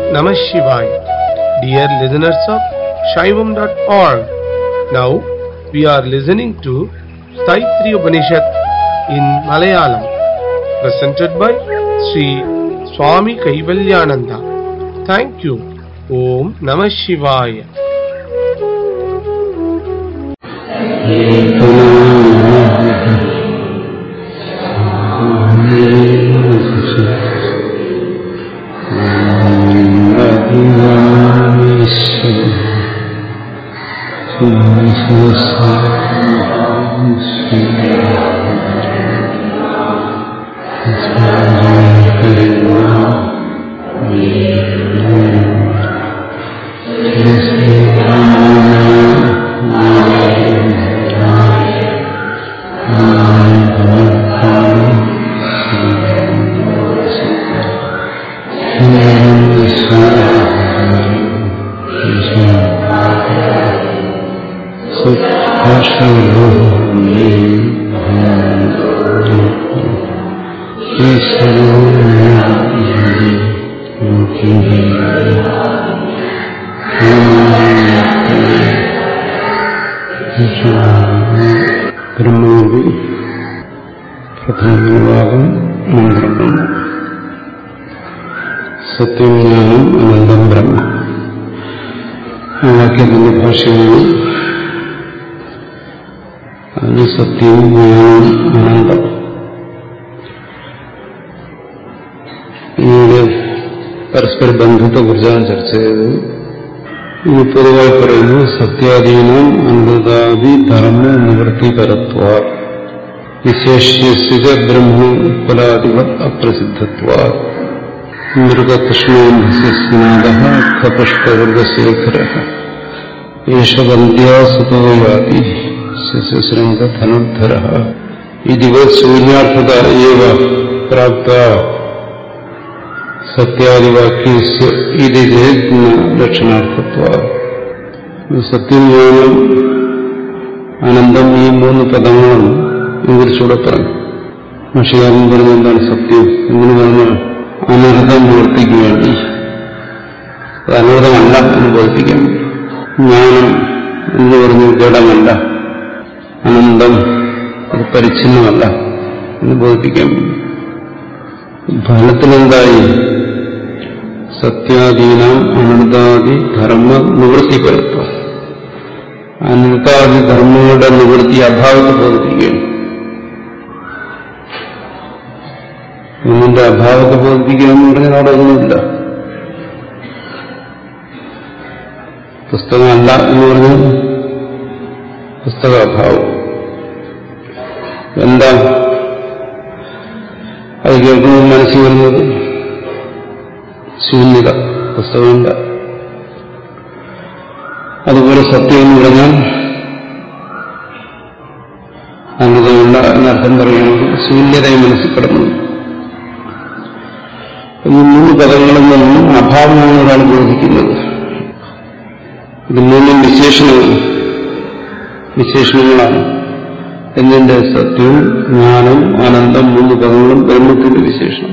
Namah Shivaya. Dear listeners of Shaivam.org, now we are listening to Taittiriya Upanishad in Malayalam, presented by Sri Swami Kaivalyananda. Thank you. Om Namah Shivaya. ബ്രഹ്മവിദ്യ പ്രധാനഭാഗം മന്ത്രം. സത്യം ജ്ഞാനം അനന്തം ബ്രഹ്മ. ആ വാക്യത്തിന്റെ ഭാഷയാണ്. അതിന് സത്യം ജ്ഞാനം അനന്തം. ഇതിന്റെ പരസ്പര ബന്ധത്തെക്കുറിച്ചാണ് ചർച്ച ചെയ്തത്. ഇത് പൊതുവായി പറയുന്നു, സത്യാധീനം അനന്തതാദി ധർമ്മ നിവൃത്തിപരത്വ വിശേഷ്യസിത ബ്രഹ്മോത്പലാദിവത് അപ്രസിദ്ധത്വ മൃഗകൃഷ്ണോന്ദസ്യനാദ കപഷ്ടവർഗശേഖര ഏഷ വന്ദ്യാസുതോ യാതി ശശശൃംഗധനുദ്ധര ഇതിവത് ശൂന്യാർത്ഥത ഏവ പ്രാപ്ത സത്യാദിവാക്യസ്യ ഇതി ലക്ഷണാർത്ഥത്വ. സത്യം ജ്ഞാനം അനന്തം ഈ മൂന്ന് പദങ്ങളും കുറിച്ചുകൂടെ പറഞ്ഞു. ഭാഷകാരൻ പറഞ്ഞ എന്താണ് സത്യം എന്ന് പറഞ്ഞാൽ അനർത്ഥം നിവർത്തിക്ക് വേണ്ടി, അത് അനർത്ഥമല്ല എന്ന് ബോധിപ്പിക്കാൻ. ജ്ഞാനം എന്ന് പറഞ്ഞ് ജഡമല്ല, അനന്തം അത് പരിച്ഛിന്നമല്ല എന്ന് ബോധിപ്പിക്കാൻ. ഫലത്തിലെന്തായി? സത്യാദീനാം അനന്താദി ധർമ്മ നിവൃത്തിപരത്വം. അനന്താദി ധർമ്മങ്ങളുടെ നിവൃത്തി അഭാവത്തെ ബോധിപ്പിക്കുകയാണ്. ഒന്നിന്റെ അഭാവത്തെ ബോധിപ്പിക്കുക എന്ന് പറഞ്ഞാൽ അവിടെ ഒന്നുമില്ല. പുസ്തകമല്ല എന്ന് പറഞ്ഞാൽ പുസ്തകാഭാവം. എന്താ അത് കേൾക്കുമ്പോൾ മനസ്സിൽ വരുന്നത്? ശൂന്യത, പുസ്തകമില്ല. അതുപോലെ സത്യം എന്ന് പറഞ്ഞാൽ അനന്തമില്ല എന്നർത്ഥം പറയുന്നത് ശൂന്യതയെ മനസ്സിൽ കിടന്നു. ഈ മൂന്ന് പദങ്ങളിൽ നിന്നും അഭാവമാണ് ഒരാൾ ബോധിക്കുന്നത്. ഇത് മൂന്നും വിശേഷണങ്ങളാണ്. എന്നിന്റെ സത്യവും ജ്ഞാനം ആനന്ദം മൂന്ന് പദങ്ങളും ബ്രഹ്മത്തിന്റെ വിശേഷണം.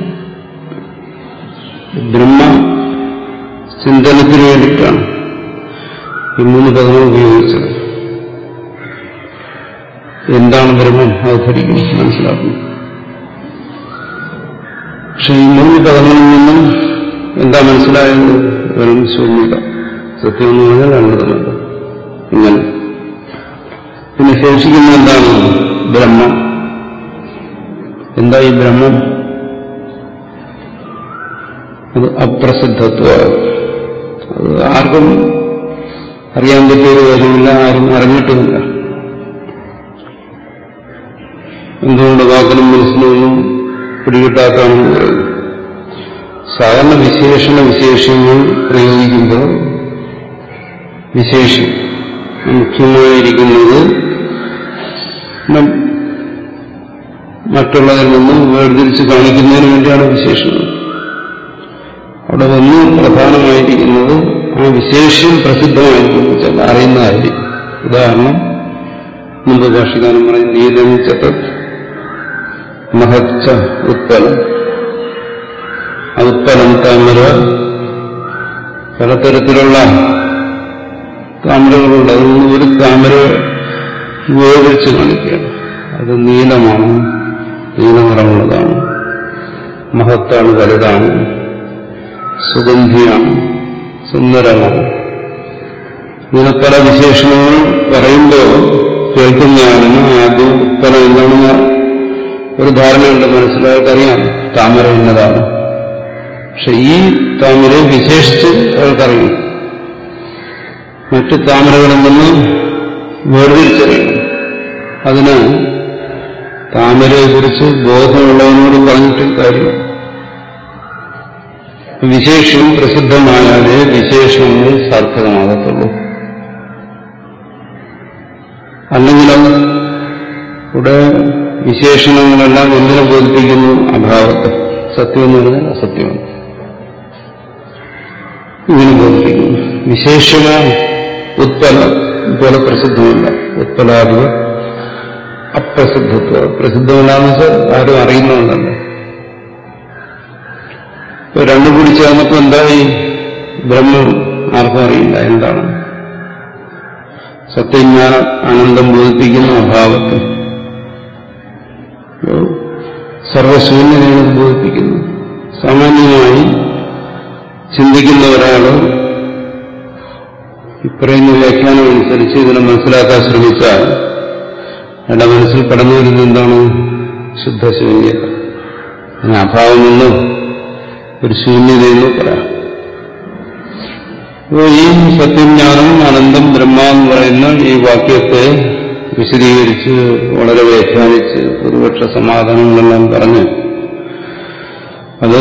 ബ്രഹ്മ ചിന്തനത്തിന് വേണ്ടിയിട്ടാണ് ഈ മൂന്ന് പദങ്ങൾ ഉപയോഗിച്ചത്. എന്താണ് ബ്രഹ്മം അത് ധരിക്കും, മനസ്സിലാക്കുന്നു. പക്ഷെ ഈ മൂന്ന് പദങ്ങളിൽ നിന്നും എന്താ മനസ്സിലായത്? വെറും ശൂന്യത. സത്യം എന്ന് പറഞ്ഞാൽ അനന്തമല്ല. ഇങ്ങനെ പിന്നെ ശേഷിക്കുന്ന എന്താണ്? ബ്രഹ്മം. എന്താ ഈ ബ്രഹ്മം? അത് അപ്രസിദ്ധത്വ. അത് ആർക്കും അറിയാൻ പറ്റിയൊരു കാര്യമില്ല, ആരും അറിഞ്ഞിട്ടുമില്ല. എന്തുകൊണ്ട് വാക്കിനും മനസ്സിനൊന്നും പിടികിട്ടാത്താണെന്ന് പറയുന്നു. സാധാരണ വിശേഷങ്ങൾ പ്രയോഗിക്കുമ്പോൾ വിശേഷം മുഖ്യമായിരിക്കുന്നത് മറ്റുള്ളതിൽ നിന്നും വേർതിരിച്ച് കാണിക്കുന്നതിന് വേണ്ടിയാണ് വിശേഷണം. അവിടെ ഒന്ന് പ്രധാനമായിരിക്കുന്നത് ആ വിശേഷം പ്രസിദ്ധമായിരിക്കും, അറിയുന്നതായിരിക്കും. ഉദാഹരണം മുമ്പ് ഭാഷകാരൻ പറയും, നീലം ചതത് മഹച്ച ഉത്പലം. ഉത്പലം താമര പലതരത്തിലുള്ള താമരകളുണ്ട്. അതിൽ നിന്ന് ഒരു താമര വേർതിരിച്ച് കാണിക്കുകയാണ്. അത് നീലമാണ്, നീലനിറമുള്ളതാണ്, മഹത്താണ്, വലുതാണ്, സുഗന്ധിയാണ്, സുന്ദരമാണ്. ഇങ്ങനെ പല വിശേഷണങ്ങൾ പറയുമ്പോൾ കേൾക്കുന്നയാളിന് ആദ്യം ഉത്തരം എന്താണെന്ന് ഒരു ധാരണയുണ്ട്, മനസ്സിലായിട്ടറിയാം താമര എന്നതാണ്. പക്ഷെ ഈ താമരയെ വിശേഷിച്ച് അയാൾക്കറിയും. മറ്റു താമരകളിൽ നിന്ന് വേർതിരിച്ചറിയണം. അതിന് താമരയെക്കുറിച്ച് ബോധമുള്ളവനോട് പറഞ്ഞിട്ട് കാര്യം. വിശേഷം പ്രസിദ്ധമായാലേ വിശേഷങ്ങൾ സാർത്ഥകമാകത്തുള്ളൂ. അല്ലെങ്കിൽ ഇവിടെ വിശേഷണങ്ങളെല്ലാം എന്തിനെ ബോധിപ്പിക്കുന്നു? അഭാവത്തെ. സത്യമെന്ന് പറഞ്ഞാൽ അസത്യമാണ്. ഇതിനെ ബോധിപ്പിക്കുന്നു. വിശേഷണ ഉത്പല പോലെ പ്രസിദ്ധമല്ല. ഉത്പലാധിക അപ്രസിദ്ധത്വ. പ്രസിദ്ധമല്ലാന്ന് വെച്ചാൽ ആരും അറിയുന്നതല്ല. രണ്ടും കൂടി ചേർന്നപ്പോൾ എന്തായി? ബ്രഹ്മം ആർക്കും അറിയില്ല എന്താണ്. സത്യജ്ഞാന ആനന്ദം ബോധിപ്പിക്കുന്ന അഭാവത്തെ, സർവശൂന്യതയെ ബോധിപ്പിക്കുന്നു. സാമാന്യമായി ചിന്തിക്കുന്ന ഒരാള് ഇപ്പറയുന്ന വ്യാഖ്യാനം അനുസരിച്ച് ഇതിനെ മനസ്സിലാക്കാൻ ശ്രമിച്ചാൽ എന്റെ മനസ്സിൽ കടന്നു വരുന്നത് എന്താണ്? ശുദ്ധശൂന്യത. അതിന് അഭാവമെന്നും ഒരു ശൂന്യതയെന്നും പറയാം. അപ്പോൾ ഈ സത്യജ്ഞാനം അനന്തം ബ്രഹ്മ എന്ന് പറയുന്ന ഈ വാക്യത്തെ വിശദീകരിച്ച് വളരെ വ്യാഖ്യാനിച്ച് ഒരുപക്ഷ സമാധാനങ്ങളെല്ലാം പറഞ്ഞ് അത്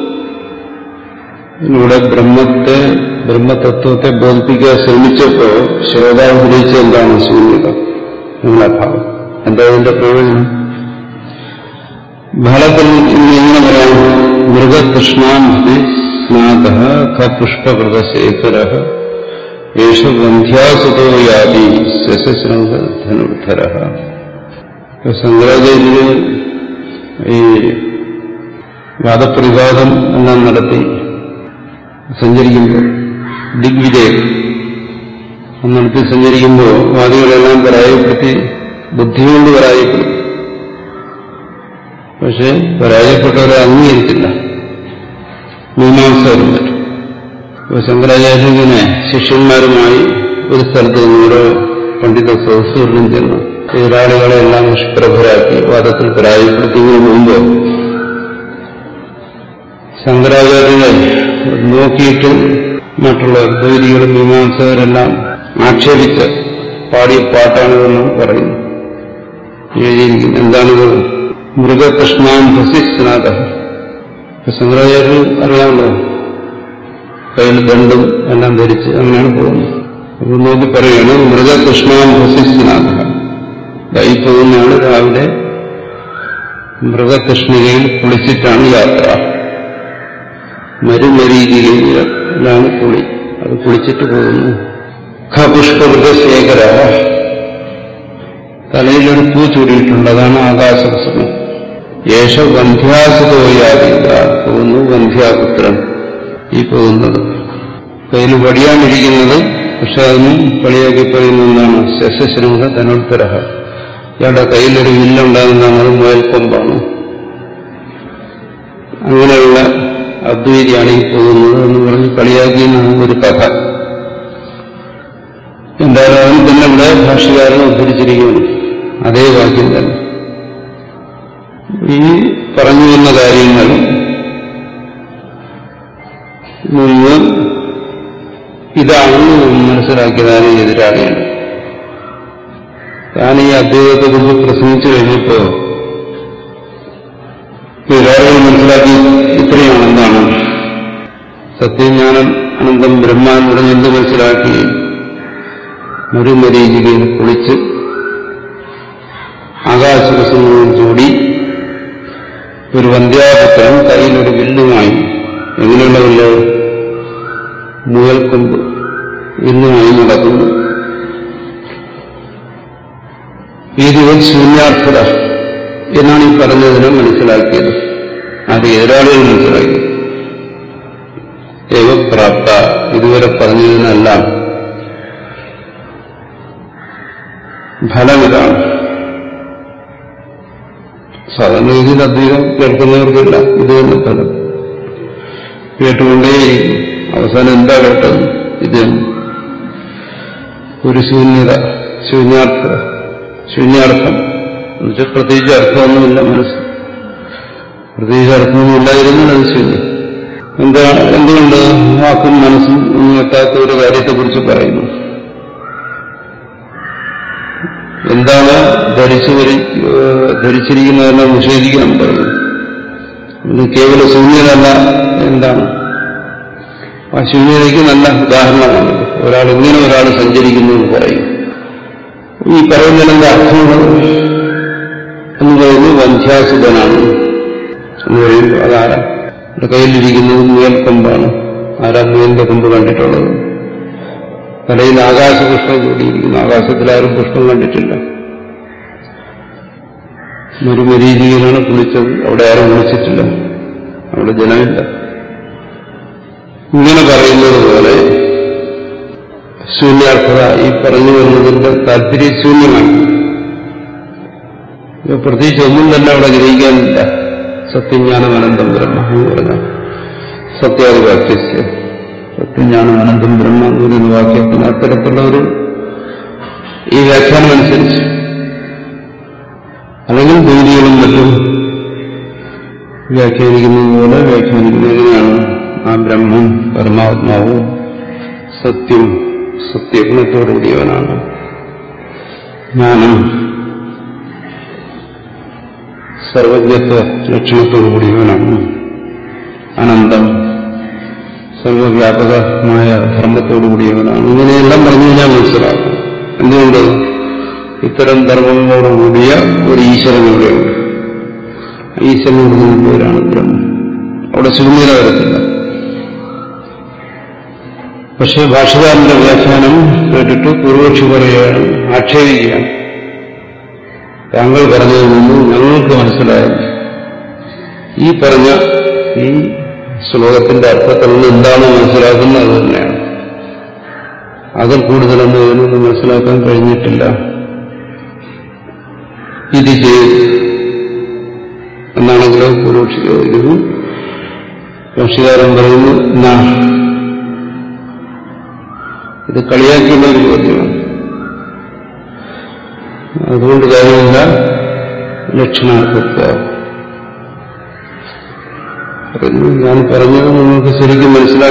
ഇവിടെ ബ്രഹ്മതത്വത്തെ ബോധിപ്പിക്കാൻ ശ്രമിച്ചപ്പോൾ ശ്രോതാവ് ഗ്രഹിച്ച എന്താണ്? ശൂന്യത, നിങ്ങളഭാവം. എന്താ അതിന്റെ പ്രയോജനം? ഫലത്തിൽ ഇങ്ങനെ പറയാം. മൃഗതൃഷ്ണാൻ സ്നാത പുഷ്പകൃതശേഖര യേശ വന്ധ്യാസുതോ യാതി ശശശൃംഗധനുധര. ശങ്കരാചാര്യന് ഈ വാദപ്രതിവാദം എല്ലാം നടത്തി സഞ്ചരിക്കുമ്പോൾ, ദിഗ്വിജയം നടത്തി സഞ്ചരിക്കുമ്പോൾ വാദികളെല്ലാം പരാജയപ്പെടുത്തി, ബുദ്ധികൊണ്ട് പരാജയപ്പെടുത്തി. പക്ഷെ പരാജയപ്പെട്ടവരെ അംഗീകരിച്ചില്ല മീമാംസകരും പറ്റും. അപ്പോൾ ശങ്കരാചാര്യനെ ശിഷ്യന്മാരുമായി ഒരു സ്ഥലത്ത് ഓരോ പണ്ഡിത സദസ്സുകളിലും ചെന്ന് എതിരാളികളെല്ലാം നിഷ്പ്രഭരാക്കി വാദത്തിൽ പരാജയപ്പെടുത്തിയതിനു മുമ്പ് ശങ്കരാചാര്യനെ നോക്കിയിട്ട് മറ്റുള്ള ദ്വൈതികളും മീമാംസകരെല്ലാം ആക്ഷേപിച്ച് പാടിയ പാട്ടാണിതെന്ന് പറയുന്നു, എഴുതിയിരിക്കുന്നു. എന്താണിത്? മൃഗതൃഷ്ണാൻ ഭസിസ്നാഥ. ശങ്കരാചാര്യൻ അറിയാമല്ലോ, കയ്യിൽ ദണ്ഡും എല്ലാം ധരിച്ച് അങ്ങനെയാണ് പോകുന്നത്. അപ്പോൾ നോക്കി പറയുകയാണ് മൃഗതൃഷ്ണാൻ ഭസിസ്നാഥ. ഈ പോകുന്നയാള് രാവിലെ മൃഗതൃഷ്ണികയിൽ കുളിച്ചിട്ടാണ് യാത്ര. മരുമരീചികയിലാണ് കുളി. അത് കുളിച്ചിട്ട് പോകുന്നു. പുഷ്പവൃതശേഖര. തലയിലൊരു പൂ ചൂടിയിട്ടുണ്ട്, അതാണ് ആകാശകുസുമം. യേശ വന്ധ്യാസുതോയാതി. പോകുന്നു വന്ധ്യാപുത്രൻ. ഈ പോകുന്നത് കയ്യിൽ വടിയാണിരിക്കുന്നത്, പക്ഷെ അതിനും കളിയാക്കി പറയുന്നതാണ് ശശശൃംഗ ധനുധര. ഇയാളുടെ കയ്യിലൊരു വില്ലുണ്ടാകുന്നതാണ്, അത് മുയൽക്കൊമ്പാണ്. അങ്ങനെയുള്ള അദ്വൈതിയാണ് ഈ പോകുന്നത് എന്ന് പറഞ്ഞ് കളിയാക്കിയെന്നാണ് ഒരു കഥ. എന്തായാലും അതിന് തന്നെ ഇവിടെ ഭാഷ്യകാരനെ ഉദ്ധരിച്ചിരിക്കുന്നു, അതേ വാക്യം തന്നെ. ഈ പറഞ്ഞു വന്ന കാര്യങ്ങൾ മുമ്പ് ഇതാണ് മനസ്സിലാക്കിയതാണ് എതിരാളിയാണ്. താൻ ഈ അദ്വൈതത്തെ കുറിച്ച് പ്രസംഗിച്ചു കഴിഞ്ഞപ്പോ എതിരാളികൾ മനസ്സിലാക്കി ഇത്രയാണ്. എന്താണ് സത്യജ്ഞാനം അനന്തം ബ്രഹ്മ എന്ന് പറഞ്ഞ് എന്ത് മനസ്സിലാക്കി? മരുമരീചികയിൽ കുളിച്ച് ആകാശകുസുമം ചൂടി ഒരു വന്ധ്യാപുത്രൻ കയ്യിലൊരു വില്ലുമായി. എങ്ങനെയുള്ള വില്ല്? മുയൽക്കൊമ്പ് വില്ലുമായി നടക്കുന്നു. ഇതിൽ ശൂന്യാർത്ഥത എന്നാണ് ഈ പറഞ്ഞതിനെ മനസ്സിലാക്കിയത്. അത് എതിരാളികൾ മനസ്സിലാക്കി. ദൈവപ്രാപ്ത, ഇത് ഇതുവരെ പറഞ്ഞതിനെല്ലാം ഫലം ഇതാണ്. സാധാരണ രീതിയിൽ അദ്വൈതം കേൾക്കുന്നവർക്കില്ല ഇത് തന്നെ ഫലം. കേട്ടുകൊണ്ടേയിരിക്കും. അവസാനം എന്താ കേട്ടത്? ഇത് ഒരു ശൂന്യത, ശൂന്യാർത്ഥം എന്നുവെച്ചാൽ പ്രത്യേകിച്ച് അർത്ഥമൊന്നുമില്ല. മനസ്സ് പ്രത്യേകിച്ച് അർത്ഥമൊന്നുമില്ലായിരുന്നാൽ അത് ശൂന്യം. എന്തുകൊണ്ട് വാക്കും മനസ്സും ഒന്നും എത്താത്ത ഒരു കാര്യത്തെക്കുറിച്ച് പറയുന്നു? എന്താണ് ധരിച്ചിരിക്കുന്നതെല്ലാം നിഷേധിക്കാൻ പറയുന്നു. ഇത് കേവല ശൂന്യതല്ല. എന്താണ് ആ ശൂന്യതയ്ക്ക് നല്ല ഉദാഹരണമാണ്. ഒരാൾ സഞ്ചരിക്കുന്നു എന്ന് പറയും. ഈ പറയുന്നതിന്റെ അർത്ഥമുള്ളത് എന്ന് പറയുന്നത് വന്ധ്യാസുതനാണ് എന്ന് പറയുമ്പോൾ അതാരാ? എന്റെ കയ്യിലിരിക്കുന്നത് മുയൽ കൊമ്പാണ്. ആരാ മുയലിന്റെ കൊമ്പ് കണ്ടിട്ടുള്ളത്? തലയിൽ ആകാശപുഷ്പം കൂടിയിരിക്കുന്നു. ആകാശത്തിൽ ആരും പുഷ്പം കണ്ടിട്ടില്ല. മരുമരീചികയിലാണ് കുളിച്ചത്. അവിടെ ആരും കുളിച്ചിട്ടില്ല. അവിടെ ജനമില്ല. ഇങ്ങനെ പറയുന്നത് പോലെ ശൂന്യാർത്ഥത ഈ പറഞ്ഞു വരുന്നതിന്റെ താല്പര്യശൂന്യമാണ്. പ്രത്യേകിച്ച് ഒന്നും തന്നെ അവിടെ ഗ്രഹിക്കാനില്ല. സത്യജ്ഞാനം അനന്തം ബ്രഹ്മ എന്ന് പറഞ്ഞാൽ സത്യാദിവാക്യസ്യ സത്യജ്ഞാനം അനന്തം ബ്രഹ്മ എന്ന് പറയുന്ന വാക്യത്തിന് അത്തരത്തിലുള്ള ഈ വ്യാഖ്യാനം അനുസരിച്ച്, അല്ലെങ്കിൽ ദ്വൈതികളും മറ്റും വ്യാഖ്യാനിക്കുന്നത് പോലെ വ്യാഖ്യാനിക്കുന്നത് എങ്ങനെയാണ്? ആ ബ്രഹ്മം പരമാത്മാവ് സത്യം, സത്യഗുണത്തോടുകൂടിയവനാണ്. ജ്ഞാനം സർവജ്ഞത്വ ലക്ഷണത്തോടുകൂടിയവനാണ്. അനന്തം സർവവ്യാപകമായ ധർമ്മത്തോടുകൂടിയവനാണ്. ഇങ്ങനെയെല്ലാം പറഞ്ഞു കഴിഞ്ഞാൽ മനസ്സിലാക്കും. എന്തുകൊണ്ട്? ഇത്തരം ധർമ്മങ്ങളോടുകൂടിയ ഒരു ഈശ്വരനോടെയുണ്ട്. ഈശ്വരനോട് പേരാണ് ബ്രഹ്മം. അവിടെ ശൂന്യത വരത്തില്ല. പക്ഷെ ഭാഷകാരന്റെ വ്യാഖ്യാനം കേട്ടിട്ട് പൂർവക്ഷി പറയുകയാണ്, ആക്ഷേപിക്കുകയാണ്. താങ്കൾ പറഞ്ഞതിൽ നിന്ന് ഞങ്ങൾക്ക് മനസ്സിലായത് ഈ പറഞ്ഞ ഈ ശ്ലോകത്തിന്റെ അർത്ഥത്തിൽ നിന്ന് എന്താണോ മനസ്സിലാക്കുന്നത് അത് തന്നെയാണ്. അതിൽ കൂടുതലൊന്നും ഇതിനൊന്നും മനസ്സിലാക്കാൻ കഴിഞ്ഞിട്ടില്ല. ഇത് ചെയ്ത് എന്നാണെങ്കിലോ പൂർവക്ഷിക്കുന്നു. ഭാഷകാരൻ പറയുന്നു, എന്നാ ഇത് കളിയാക്കിയുള്ള ഒരു ചോദ്യമാണ്. അതുകൊണ്ട് കാര്യമില്ല. ലക്ഷണാർത്ഥത്വ ഞാൻ പറഞ്ഞത് നിങ്ങൾക്ക് ശരിക്കും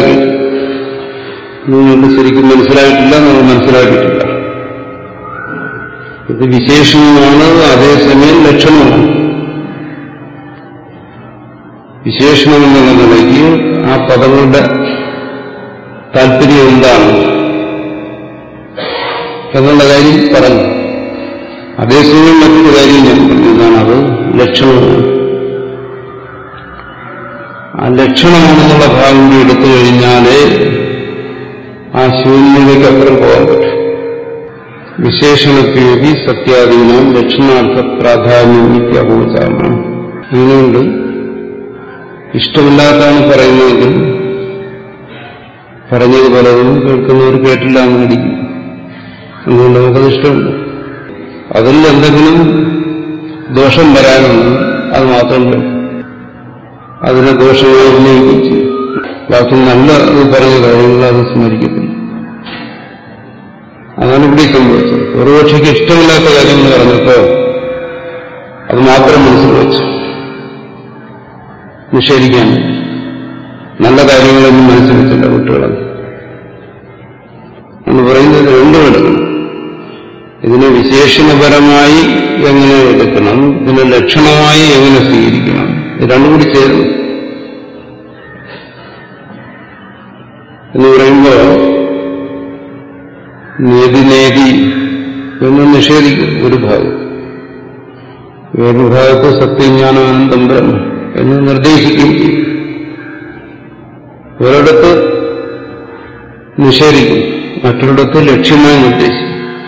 മനസ്സിലായിട്ടില്ല, നമ്മൾ മനസ്സിലാക്കിയിട്ടില്ല. ഇത് വിശേഷണമാണ്, അതേസമയം ലക്ഷണമാണ്. വിശേഷണം എന്നുള്ള നിലയ്ക്ക് ആ പദങ്ങളുടെ താല്പര്യം എന്താണ് എന്നുള്ള കാര്യം പറഞ്ഞു. അതേസമയം മറ്റൊരു കാര്യം ഞാൻ പറഞ്ഞു. എന്താണ് അത്? ലക്ഷണമാണ്. ആ ലക്ഷണമാണെന്നുള്ള ഭാഗം കൂടി എടുത്തു കഴിഞ്ഞാലേ ആ ശൂന്യതയ്ക്ക് അപ്പുറം പോകാൻ പറ്റും. വിശേഷണോപയോഗി സത്യാദീനം ലക്ഷണാർത്ഥ പ്രാധാന്യം നിത്യഭൂചാണ്. അതുകൊണ്ട് ഇഷ്ടമില്ലാത്തതാണ് പറയുന്നതെങ്കിൽ പറഞ്ഞത് പലതും കേൾക്കുന്നവർ കേട്ടില്ല എന്നിരിക്കും. അതുകൊണ്ട് നമുക്കത് ഇഷ്ടമില്ല. അതിൽ എന്തെങ്കിലും ദോഷം വരാനുണ്ട്, അത് മാത്രം കേൾക്കും. അതിനെ ദോഷമായി ഉന്നയിക്കുകയും ചെയ്യും. ബാക്കി നല്ല പറഞ്ഞ കാര്യങ്ങൾ അത് സ്മരിക്കത്തില്ല. അതാണ് ഇവിടെ സംഭവിച്ചത്. ഒരുപക്ഷയ്ക്ക് ഇഷ്ടമില്ലാത്ത കാര്യങ്ങൾ പറഞ്ഞപ്പോ അത് മാത്രം മനസ്സിൽ വെച്ചു നിഷേധിക്കാൻ. നല്ല കാര്യങ്ങളൊന്നും മനസ്സിൽ വെച്ചില്ല കുട്ടികളത് എന്ന് പറയുന്നത്. രണ്ടും എടുക്കണം. ഇതിനെ വിശേഷണപരമായി എങ്ങനെ എടുക്കണം, ഇതിനെ ലക്ഷണമായി എങ്ങനെ സ്വീകരിക്കണം, ഇത് രണ്ടും കൂടി ചേരുന്നു എന്ന് പറയുമ്പോൾ നേതി എന്ന് നിഷേധിക്കും ഒരു ഭാഗം, വേറൊരു ഭാഗത്ത് സത്യജ്ഞാനം അനന്തം ബ്രഹ്മം എന്ന് നിർദ്ദേശിക്കുകയും ചെയ്യും. ഒരിടത്ത് നിഷേധിക്കും, മറ്റൊരിടത്ത് ലക്ഷ്യമായി നിർദ്ദേശിക്കും.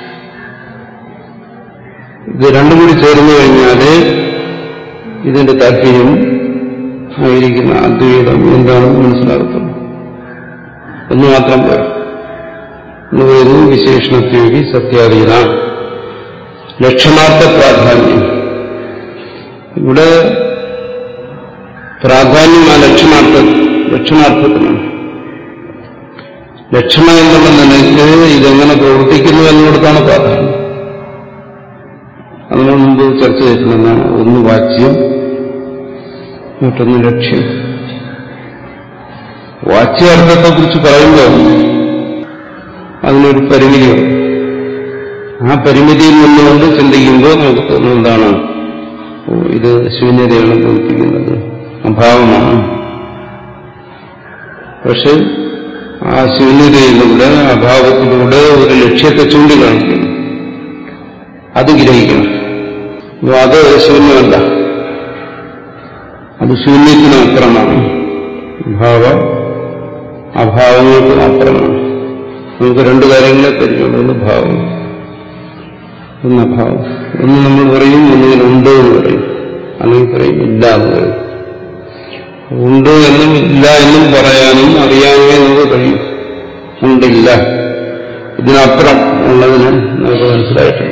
ഇത് രണ്ടും കൂടി ചേർന്നു കഴിഞ്ഞാല് ഇതിന്റെ താല്പര്യം ആയിരിക്കുന്ന അദ്വൈതം എന്താണെന്ന് മനസ്സിലാകത്തുള്ളൂ. എന്ന് മാത്രം പോയി എന്ന് പറയുന്നു. വിശേഷണത്യോഗി സത്യാധീന ലക്ഷണാർത്ഥ പ്രാധാന്യം. ഇവിടെ പ്രാധാന്യം ആ ലക്ഷണാർത്ഥത്തിനാണ്. ലക്ഷണം എന്നുള്ള നിലയ്ക്ക് ഇതെങ്ങനെ പ്രവർത്തിക്കുന്നു എന്നിടത്താണ് പ്രാധാന്യം. അത് നമ്മൾ മുമ്പ് ചർച്ച ചെയ്തിട്ടുള്ളതാണ്. ഒന്ന് വാച്യം, മറ്റൊന്ന് ലക്ഷ്യം. വാച്യാർത്ഥത്തെക്കുറിച്ച് പറയുമ്പോൾ അതിനൊരു പരിമിതിയുണ്ട്. ആ പരിമിതിയിൽ നിന്നുകൊണ്ട് ചിന്തിക്കുമ്പോൾ നമുക്ക് തോന്നുന്നത് എന്താണ്? ഇത് ശൂന്യതയാണ് ബോധിപ്പിക്കുന്നത്, അഭാവമാണ്. പക്ഷെ ആ ശൂന്യതയിലൂടെ, അഭാവത്തിലൂടെ ഒരു ലക്ഷ്യത്തെ ചൂണ്ടിക്കാണിക്കുന്നു. അത് ഗ്രഹിക്കണം. അത് ശൂന്യമല്ല, അത് ശൂന്യത്തിന് അപ്പുറമാണ്. അഭാവങ്ങൾക്ക് അപ്പുറമാണ്. നമുക്ക് രണ്ടു കാര്യങ്ങളെ പരിചയമുള്ളൂ. ഒന്ന് ഭാവം, ഒന്ന് അഭാവം. ഒന്ന് നമ്മൾ പറയും ഒന്നുകിൽ ഉണ്ട് എന്ന് പറയും, അല്ലെങ്കിൽ പറയും ഇല്ല എന്ന് പറയും. ഉണ്ട് എന്നും ഇല്ല എന്നും പറയാനും അറിയാനേ നമുക്ക് കഴിയും. ഉണ്ടില്ല, ഇതിനപ്പുറം ഉള്ളതിന് നമുക്ക് മനസ്സിലായിട്ടില്ല.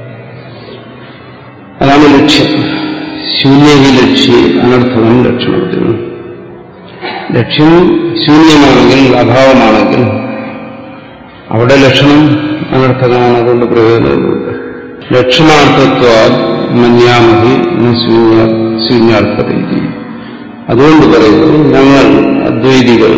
അതാണ് ലക്ഷ്യം. ശൂന്യഹി ലക്ഷ്യം അനർത്ഥവും ലക്ഷണത്തിന്. ലക്ഷ്യം ശൂന്യമാണെങ്കിൽ, അഭാവമാണെങ്കിൽ അവിടെ ലക്ഷണം അനർത്ഥമാണ്. അതുകൊണ്ട് പ്രയോജനമുണ്ട്. ലക്ഷണാർത്ഥത്വ മന്യാമഹി ശൂന്യാർത്ഥത. അതുകൊണ്ട് പറയുന്നത് ഞങ്ങൾ അദ്വൈതികൾ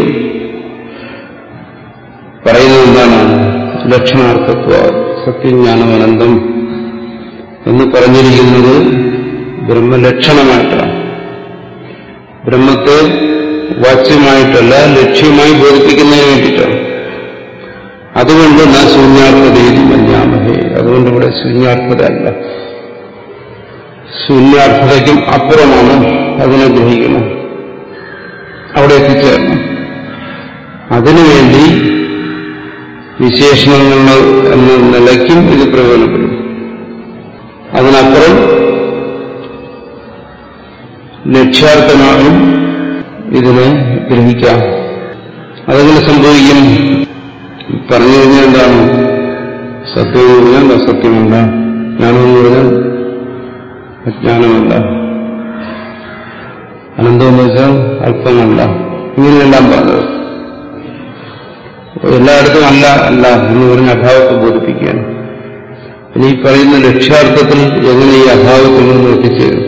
പറയുന്നത് എന്താണ്? ലക്ഷണാർത്ഥത്വ സത്യജ്ഞാനം അനന്തം എന്ന് പറഞ്ഞിരിക്കുന്നത് ബ്രഹ്മലക്ഷണമായിട്ടാണ്. ബ്രഹ്മത്തെ വാച്യമായിട്ടല്ല, ലക്ഷ്യമായി ബോധിപ്പിക്കുന്നതിന് വേണ്ടിയിട്ടാണ്. അതുകൊണ്ട് നാ ശൂന്യാർത്ഥതയിൽ മന്യാമഹേ. അതുകൊണ്ട് ഇവിടെ ശൂന്യാർത്ഥത അല്ല, ശൂന്യാർത്ഥതയ്ക്കും അപ്പുറമാണ്. അതിനെ ഗ്രഹിക്കണം, അവിടെ എത്തിച്ചേരണം. അതിനുവേണ്ടി വിശേഷണങ്ങൾ എന്ന നിലയ്ക്കും ഇത് പ്രയോജനപ്പെടും. അതിനപ്പുറം ലക്ഷ്യാർത്ഥമായും ഇതിനെ ഗ്രഹിക്കാം. അതെങ്ങനെ സംഭവിക്കും? പറഞ്ഞു കഴിഞ്ഞാൽ എന്താണ്? സത്യം എന്ന് പറഞ്ഞാൽ അസത്യമല്ല, ജ്ഞാനമെന്ന് പറഞ്ഞാൽ അജ്ഞാനമല്ല, അനന്തമെന്ന് വെച്ചാൽ അല്പമല്ല, ഇങ്ങനെയെല്ലാം പറഞ്ഞത്. എല്ലായിടത്തും അല്ല അല്ല എന്ന് പറഞ്ഞ അഭാവത്തെ ബോധിപ്പിക്കുകയാണ്. ഇനി ഈ പറയുന്ന ലക്ഷ്യാർത്ഥത്തിൽ എങ്ങനെ ഈ അഭാവത്തിൽ നിന്ന് എത്തിച്ചേരും?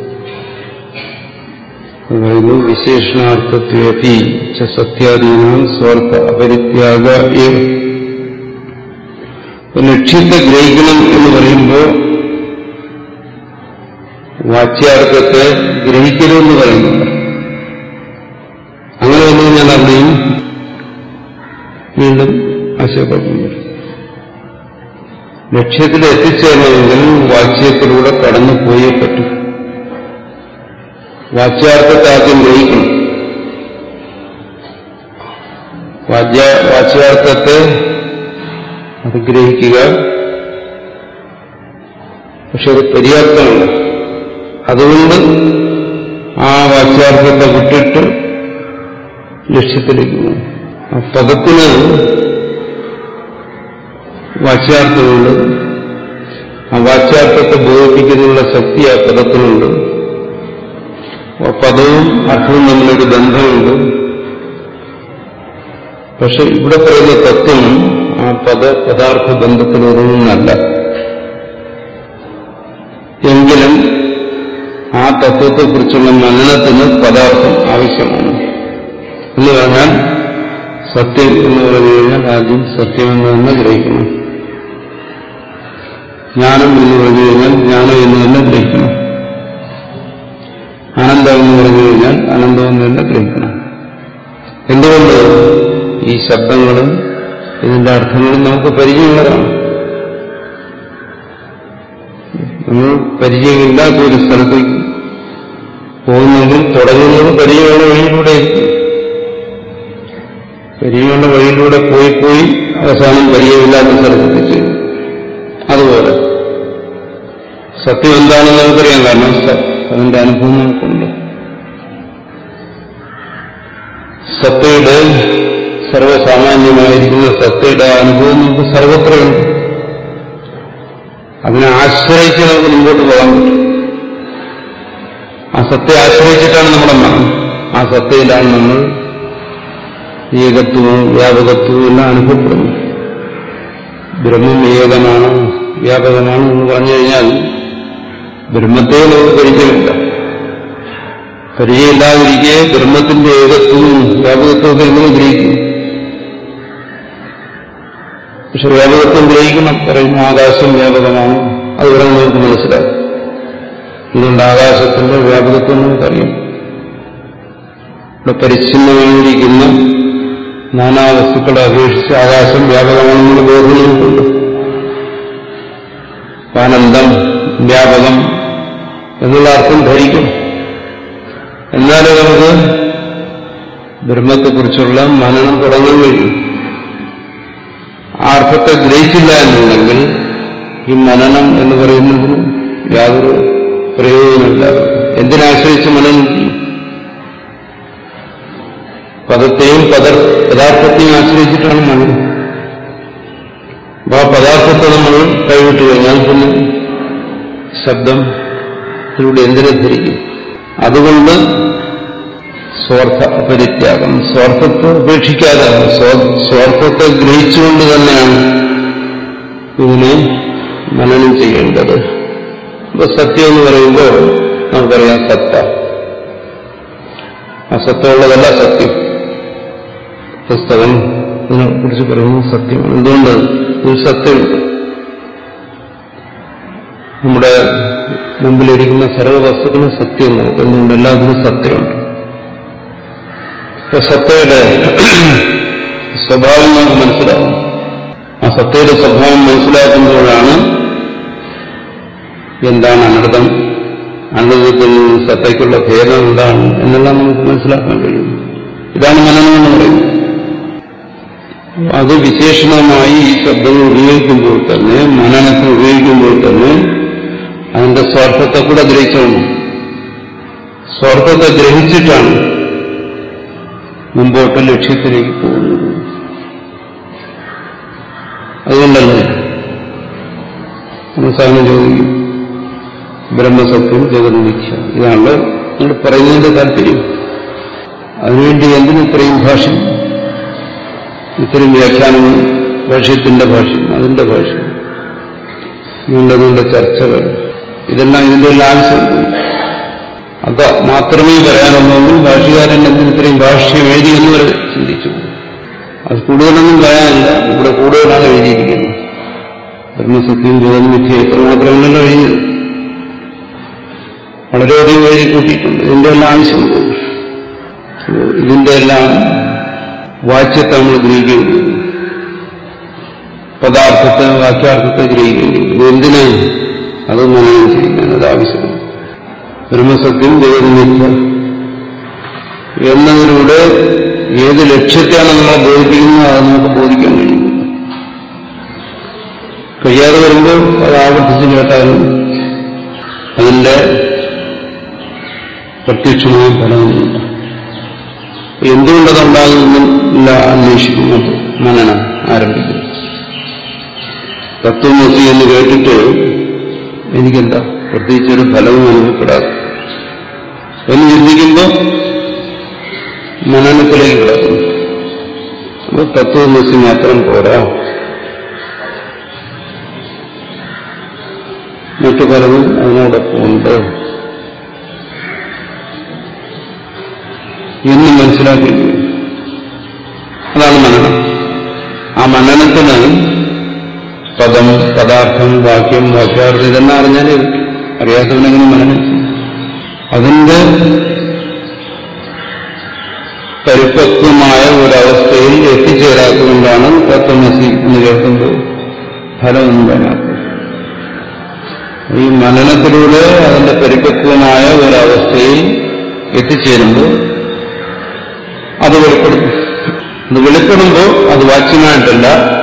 പറയുന്നു വിശേഷണാർത്ഥത്വേപി സത്യാദീനാം സ്വാർത്ഥ അപരിത്യാഗ. ലക്ഷ്യത്തെ ഗ്രഹിക്കണം എന്ന് പറയുമ്പോൾ വാച്യാർത്ഥത്തെ ഗ്രഹിക്കരുതെന്ന് പറയുന്നുണ്ട്. അങ്ങനെ വന്നു കഴിഞ്ഞാൽ അവിടെയും വീണ്ടും ആശയപ്പെടുന്നു. ലക്ഷ്യത്തിൽ എത്തിച്ചേരണമെങ്കിൽ വാച്യത്തിലൂടെ കടന്നു പോയേ പറ്റും. വാച്യാർത്ഥത്തെ ആദ്യം ഗ്രഹിക്കണം. വാച്യാർത്ഥത്തെ അത് ഗ്രഹിക്കുക, പക്ഷെ അത് പര്യാപ്തമല്ല. അതുകൊണ്ട് ആ വാച്യാർത്ഥത്തെ വിട്ടിട്ട് ലക്ഷ്യത്തിലേക്ക് പോകും. ആ പദത്തിന് വാച്യാർത്ഥമുണ്ട്. ആ വാച്യാർത്ഥത്തെ ബോധിപ്പിക്കുന്നതിനുള്ള ശക്തി ആ പദത്തിനുണ്ട്. പദവും അർത്ഥവും തമ്മിലൊരു ബന്ധമുണ്ട്. പക്ഷെ ഇവിടെ പറയുന്ന തത്വം ആ പദാർത്ഥ ബന്ധത്തിലൊരുങ്ങുന്നല്ല. എങ്കിലും ആ തത്വത്തെക്കുറിച്ചുള്ള മനനത്തിന് പദാർത്ഥം ആവശ്യമാണ്. എന്ന് പറഞ്ഞാൽ സത്യം എന്ന് പറഞ്ഞു കഴിഞ്ഞാൽ ആദ്യം സത്യമെന്ന് തന്നെ ഗ്രഹിക്കണം. ജ്ഞാനം എന്ന് പറഞ്ഞു കഴിഞ്ഞാൽ ജ്ഞാനം എന്ന് തന്നെ ഗ്രഹിക്കണം. ആനന്ദം എന്ന് പറഞ്ഞു കഴിഞ്ഞാൽ ആനന്ദം എന്ന് തന്നെ ഗ്രഹിക്കണം. എന്തുകൊണ്ട്? ഈ ശബ്ദങ്ങളും ഇതിന്റെ അർത്ഥങ്ങളും നമുക്ക് പരിചയമുള്ളതാണ്. നമ്മൾ പരിചയമില്ലാത്ത ഒരു സ്ഥലത്തേക്ക് പോകുന്നെങ്കിൽ തുടങ്ങുന്നത് പരിചയമുള്ള വഴിയിലൂടെ പരിചയമുള്ള വഴിയിലൂടെ പോയി അവസാനം പരിചയമില്ലാത്ത സ്ഥലത്തെത്തിച്ച്. അതുപോലെ സത്യം എന്താണെന്ന് നമുക്കറിയാം. കാരണം അതിന്റെ അനുഭവം നമുക്കുണ്ട്. സത്തയുടെ സർവസാമാന്യമായിരിക്കുന്ന സത്തയുടെ അനുഭവം നമുക്ക് സർവത്രയുണ്ട്. അതിനെ ആശ്രയിച്ച് നമുക്ക് മുമ്പോട്ട് പോകാൻ പറ്റും. ആ സത്തയെ ആശ്രയിച്ചിട്ടാണ് നമ്മുടെ മനം. ആ സത്തയിലാണ് നമ്മൾ ഏകത്വവും വ്യാപകത്വവും എല്ലാം അനുഭവപ്പെടുന്നത്. ബ്രഹ്മം ഏകമാണ്, വ്യാപകമാണ് എന്ന് പറഞ്ഞു കഴിഞ്ഞാൽ ബ്രഹ്മത്തെ നമുക്ക് പരിചയമില്ല. പരിചയമില്ലാതിരിക്കെ ബ്രഹ്മത്തിന്റെ ഏകത്വവും വ്യാപകത്വമൊക്കെ എങ്ങനെ ഗ്രഹിക്കും? പക്ഷെ വ്യാപകത്വം ഗ്രഹിക്കണം. പറയുന്ന ആകാശം വ്യാപകമാണ്, അതുവരെ നമുക്ക് മനസ്സിലാക്കും. അതുകൊണ്ട് ആകാശത്തിന്റെ വ്യാപകത്വം നമുക്കറിയാം. ഇവിടെ പരിച്ഛിന്നമായിരിക്കുന്ന നാനാ വസ്തുക്കളെ അപേക്ഷിച്ച് ആകാശം വ്യാപകമാണെന്നുള്ള ബോധം നമുക്കുണ്ട്. ആനന്ദം വ്യാപകം എന്നുള്ള അർത്ഥം ധരിക്കും. എന്നാലും നമുക്ക് ബ്രഹ്മത്തെക്കുറിച്ചുള്ള മനനം തുടങ്ങാൻ കഴിയും. ആ അർത്ഥത്തെ ഗ്രഹിച്ചില്ല എന്നുണ്ടെങ്കിൽ ഈ മനനം എന്ന് പറയുന്നതിന് യാതൊരു പ്രയോജനമില്ല. എന്തിനാശ്രയിച്ച് മനനം ചെയ്യും? പദത്തെയും പദാർത്ഥത്തെയും ആശ്രയിച്ചിട്ടാണ് മനനം. ആ പദാർത്ഥത്തെ നമ്മൾ കൈവിട്ട് കഴിഞ്ഞാൽ പിന്നെ ശബ്ദത്തിലൂടെ എന്തിനെ ധരിക്കും? അതുകൊണ്ട് സ്വാർത്ഥ പരിത്യാഗം, സ്വാർത്ഥത്തെ ഉപേക്ഷിക്കാതെ സ്വാർത്ഥത്തെ ഗ്രഹിച്ചുകൊണ്ട് തന്നെയാണ് ഇതിനെ മനനം ചെയ്യേണ്ടത്. ഇപ്പൊ സത്യം എന്ന് പറയുമ്പോൾ നമുക്കറിയാം സത്ത. അസത്യമുള്ളതല്ല സത്യം. പുസ്തകം ഇതിനെ കുറിച്ച് പറയുന്നത് സത്യമാണ്. എന്തുകൊണ്ട്? ഒരു സത്യമുണ്ട്. നമ്മുടെ മുമ്പിലിരിക്കുന്ന സർവ്വ വസ്തുക്കളും സത്യം നമുക്ക് എന്തുകൊണ്ട്? എല്ലാത്തിനും സത്യമുണ്ട്. ഇപ്പൊ സത്തയുടെ സ്വഭാവം നമുക്ക് മനസ്സിലാവും. ആ സത്തയുടെ സ്വഭാവം മനസ്സിലാക്കുമ്പോഴാണ് എന്താണ് അനർത്ഥം, അനർത്ഥത്തിൽ സത്തയ്ക്കുള്ള ഭേദം എന്താണ് എന്നെല്ലാം നമുക്ക് മനസ്സിലാക്കാൻ കഴിയും. ഇതാണ് മനനം എന്ന് പറയുന്നത്. അത് വിശേഷണമായി ഈ ശബ്ദങ്ങൾ ഉപയോഗിക്കുമ്പോൾ തന്നെ, മനനത്തിൽ ഉപയോഗിക്കുമ്പോൾ തന്നെ അതിന്റെ സ്വാർത്ഥത്തെ കൂടെ ഗ്രഹിച്ചോണം. സ്വാർത്ഥത്തെ ഗ്രഹിച്ചിട്ടാണ് മുമ്പോട്ട് ലക്ഷ്യത്തിലേക്ക് പോകുന്നത്. അതുകൊണ്ടല്ലേ സാറിന് ചോദിക്കും, ബ്രഹ്മസത്യം ജഗത് മിഥ്യ, ഇതാണല്ലോ നിങ്ങൾ പറയുന്നതിന്റെ താല്പര്യം. അതിനുവേണ്ടി എന്തിനും ഇത്രയും ഭാഷ്യം, ഇത്രയും വ്യാഖ്യാനങ്ങൾ, ഭാഷ്യത്തിന്റെ ഭാഷ്യം, അതിന്റെ ഭാഷ്യം, നീണ്ട ചർച്ചകൾ, ഇതെല്ലാം ഇതിന്റെ എല്ലാം ആവശ്യമുണ്ട്. അത് മാത്രമേ പറയാനുള്ളെങ്കിൽ ഭാഷ്യകാരൻ എന്തിന് ഇത്രയും ഭാഷ്യം എഴുതി എന്ന് വരെ ചിന്തിച്ചു. അത് കൂടുതലൊന്നും പറയാനില്ല. ഇവിടെ കൂടുതലാണ് എഴുതിയിരിക്കുന്നത്. ബ്രഹ്മസത്യം ജഗത് മിഥ്യ എത്ര മാത്രമല്ലല്ലോ എഴുതിയത്, വളരെയധികം എഴുതി കൂട്ടിയിട്ടുണ്ട്. ഇതിന്റെ എല്ലാം ആവശ്യമുണ്ട്. ഇതിന്റെ എല്ലാം വാച്യത്തെ നമ്മൾ ഗ്രഹിക്കേണ്ടി വരും. പദാർത്ഥത്തെ, വാക്യാർത്ഥത്തെ ഗ്രഹിക്കേണ്ടി വരും. എന്തിന്? അത് മനനം ചെയ്യുന്നതിന് അത് ആവശ്യമാണ്. ബ്രഹ്മസത്യം ജഗത് മിഥ്യ എന്നതിലൂടെ ഏത് ലക്ഷ്യത്തെയാണ് നമ്മളെ ബോധിപ്പിക്കുന്നത് അത് നമുക്ക് ബോധിക്കാൻ കഴിയും. കഴിയാതെ വരുമ്പോൾ അത് ആവർത്തിച്ച് കേട്ടാലും അതിന്റെ പ്രത്യക്ഷമായ ഫലമൊന്നുമില്ല. എന്തുകൊണ്ടതുണ്ടാകുന്നില്ല അന്വേഷിക്കുന്നത് മനനം ആരംഭിക്കുന്നു. തത്വമസി എന്ന് കേട്ടിട്ട് എനിക്കെന്താ പ്രത്യേകിച്ചൊരു ഫലവും അനുഭവപ്പെടാതെ എന്ന് ചിന്തിക്കുമ്പോൾ മനനത്തിലേക്ക് കിടക്കുന്നു. അപ്പോൾ തത്വമസി മാത്രം പോരാ, മറ്റു പലതും അതിനോടൊപ്പം ഉണ്ട് എന്ന് മനസ്സിലാക്കി. അതാണ് മനനം. ആ മനനത്തിന് പദം, പദാർത്ഥം, വാക്യം, വാക്യാർത്ഥം ഇതെല്ലാം അറിഞ്ഞാലേ അറിയാത്തവനെങ്ങനെ മനനം ചെയ്യും? അതിന്റെ പരിപക്വമായ ഒരവസ്ഥയിൽ എത്തിച്ചേരാത്തതുകൊണ്ടാണ് തത്വമസി എന്ന് കേൾക്കുമ്പോൾ ഫലമൊന്നും വരാത്തത്. ഈ മനനത്തിലൂടെ അതിന്റെ പരിപക്വമായ ഒരവസ്ഥയിൽ എത്തിച്ചേരുമ്പോൾ അത് വെളിപ്പെടും. അത് വെളിപ്പെടുമ്പോൾ അത് വാച്യമായിട്ടല്ല,